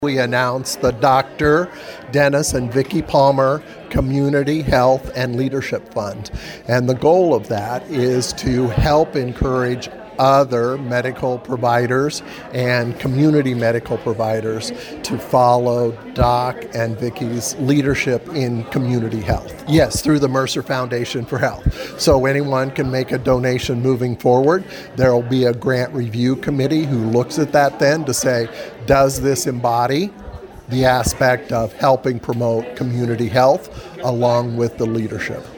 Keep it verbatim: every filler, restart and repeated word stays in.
We announced the Doctor Dennis and Vicki Palmer Community Health and Leadership Fund. And the goal of that is to help encourage other medical providers and community medical providers to follow Doc and Vicki's leadership in community health. Yes, through the Mercer Foundation for Health. So anyone can make a donation moving forward. There will be a grant review committee who looks at that then to say, does this embody the aspect of helping promote community health along with the leadership?